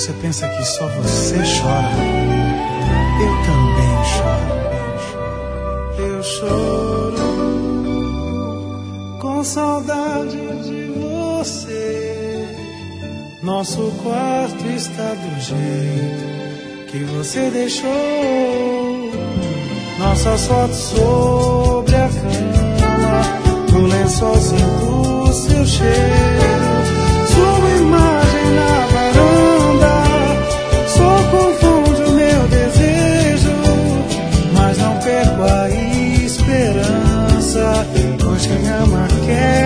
você pensa que só você chora, eu também choro. Eu choro com saudade de você. Nosso quarto está do jeito que você deixou. Nossas fotos sobre a cama, no lençol sinto o seu cheiro. Sua imagem na varanda só confunde o meu desejo, mas não perco a esperança, pois quem ama quer.